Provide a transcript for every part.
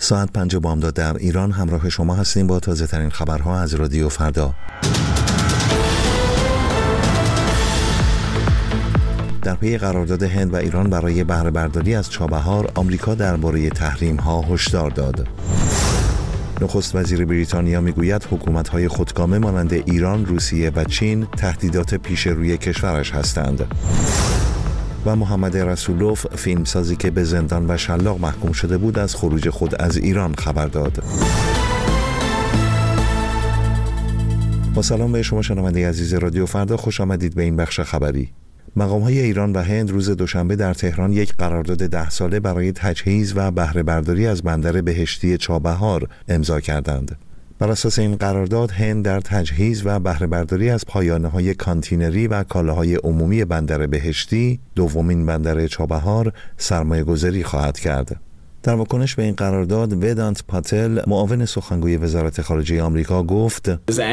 ساعت 5 بامداد در ایران همراه شما هستیم با تازه ترین خبرها از رادیو فردا. در پی قرارداد هند و ایران برای بهره برداری از چابهار، آمریکا درباره تحریم‌ها هشدار داد. نخست وزیر بریتانیا میگوید حکومت‌های خودکامه مانند ایران، روسیه و چین تهدیدات پیش روی کشورش هستند. و محمد رسولوف، فیلمسازی که به زندان و شلاق محکوم شده بود، از خروج خود از ایران خبر داد. با سلام به شما شنونده عزیز رادیو فردا، خوش آمدید به این بخش خبری. مقام‌های ایران و هند روز دوشنبه در تهران یک قرارداد 10 ساله برای تجهیز و بهره برداری از بندر بهشتی چابهار امضا کردند. بر اساس این قرارداد، هند در تجهیز و بهره برداری از پایانه‌های کانتینری و کالاهای عمومی بندر بهشتی، دومین بندر چابهار، سرمایه‌گذاری خواهد کرد. در واکنش به این قرارداد، ودانت پاتل، معاون سخنگوی وزارت خارجه آمریکا، گفت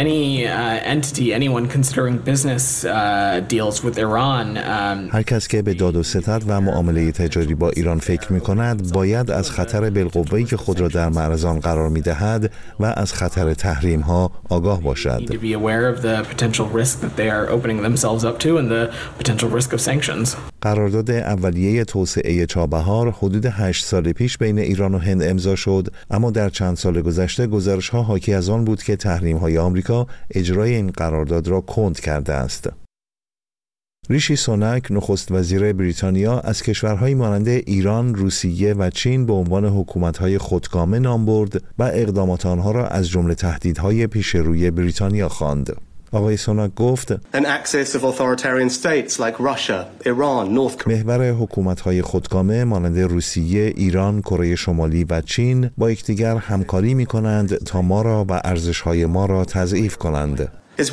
هر کس که به داد و ستد و معامله تجاری با ایران فکر می‌کند باید از خطر بالقوه‌ای که خود را در معرض آن قرار می‌دهد و از خطر تحریم‌ها آگاه باشد. قرارداد اولیه توسعه چابهار حدود 8 سال پیش بین ایران و هند امضا شد، اما در چند سال گذشته گزارش‌ها حاکی از آن بود که تحریم‌های آمریکا اجرای این قرارداد را کند کرده است. ریشی سوناک، نخست وزیر بریتانیا، از کشورهایی مانند ایران، روسیه و چین به عنوان حکومت‌های خودکامه نام برد و اقدامات آنها را از جمله تهدیدهای پیش روی بریتانیا خواند. آقای سوناک گفت محور حکومت‌های خودکامه مانند روسیه، ایران، کره شمالی و چین با یکدیگر همکاری می‌کنند تا ما را و ارزش‌های ما را تضعیف کنند.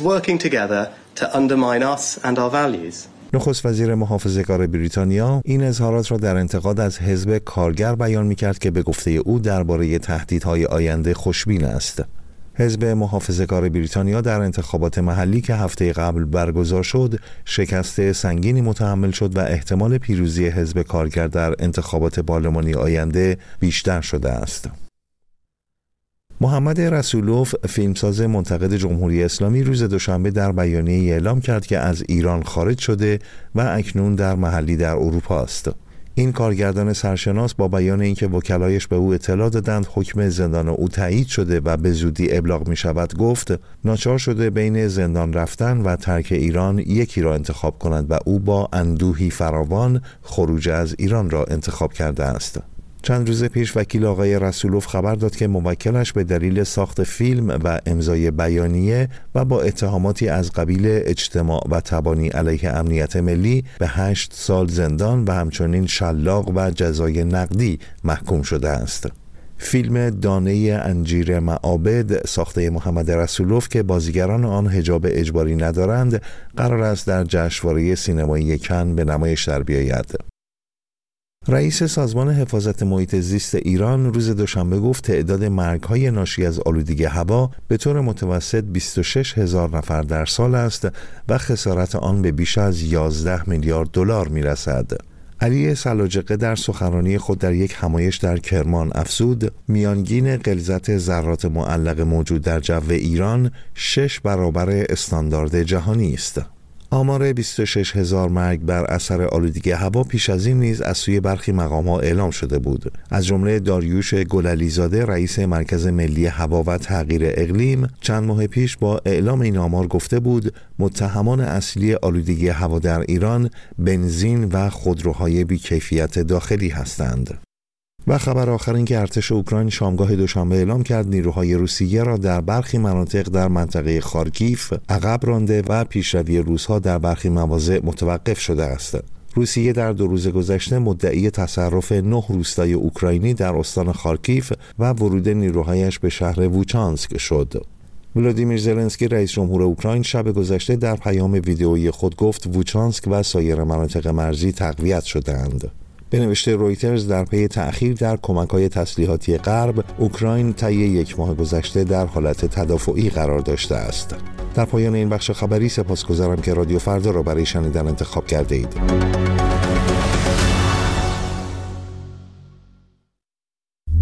نخست وزیر محافظه‌کار بریتانیا این اظهارات را در انتقاد از حزب کارگر بیان می‌کرد که به گفته او درباره تهدیدهای آینده خوشبین است. حزب محافظه‌کار بریتانیا در انتخابات محلی که هفته قبل برگزار شد، شکست سنگینی متحمل شد و احتمال پیروزی حزب کارگر در انتخابات پارلمانی آینده بیشتر شده است. محمد رسولوف، فیلمساز منتقد جمهوری اسلامی، روز دوشنبه در بیانیه‌ای اعلام کرد که از ایران خارج شده و اکنون در محلی در اروپا است. این کارگردان سرشناس با بیان اینکه وکلایش به او اطلاع دادند حکم زندان او تایید شده و به زودی ابلاغ می شود، گفت ناچار شده بین زندان رفتن و ترک ایران یکی را انتخاب کند و او با اندوهی فراوان خروج از ایران را انتخاب کرده است. چند روز پیش وکیل آقای رسولوف خبر داد که موکلش به دلیل ساخت فیلم و امضای بیانیه و با اتهاماتی از قبیل اجتماع و تبانی علیه امنیت ملی به 8 سال زندان و همچنین شلاق و جزای نقدی محکوم شده است. فیلم دانه انجیر معابد ساخته محمد رسولوف که بازیگران آن حجاب اجباری ندارند، قرار است در جشنواره سینمایی کن به نمایش در بیاید. رئیس سازمان حفاظت محیط زیست ایران روز دوشنبه گفت تعداد مرگ‌های ناشی از آلودگی هوا به طور متوسط 26,000 نفر در سال است و خسارت آن به بیش از 11 میلیارد دلار می‌رسد. علی سلاجقه در سخنرانی خود در یک همایش در کرمان افزود میانگین غلظت ذرات معلق موجود در جو ایران 6 برابر استاندارد جهانی است. آمار 26,000 مرگ بر اثر آلودگی هوا پیش از این نیز از سوی برخی مقام‌ها اعلام شده بود. از جمله داریوش گلعلیزاده، رئیس مرکز ملی هوا و تغییر اقلیم، چند ماه پیش با اعلام این آمار گفته بود متهمان اصلی آلودگی هوا در ایران بنزین و خودروهای بی‌کیفیت داخلی هستند. و خبر آخر این که ارتش اوکراین شامگاه دوشنبه اعلام کرد نیروهای روسیه را در برخی مناطق در منطقه خارکیف عقب رانده و پیشروی روس‌ها در برخی مواضع متوقف شده است. روسیه در 2 روز گذشته مدعی تصرف 9 روستای اوکراینی در استان خارکیف و ورود نیروهایش به شهر ووچانسک شد. ولادیمیر زلنسکی رئیس جمهور اوکراین شب گذشته در پیام ویدئویی خود گفت ووچانسک و سایر مناطق مرزی تقویت شده‌اند. به نوشته رویترز در پی تأخیر در کمک‌های تسلیحاتی غرب، اوکراین طی 1 ماه گذشته در حالت تدافعی قرار داشته است. در پایان این بخش خبری سپاسگزارم که رادیو فردا را برای شنیدن انتخاب کرده اید.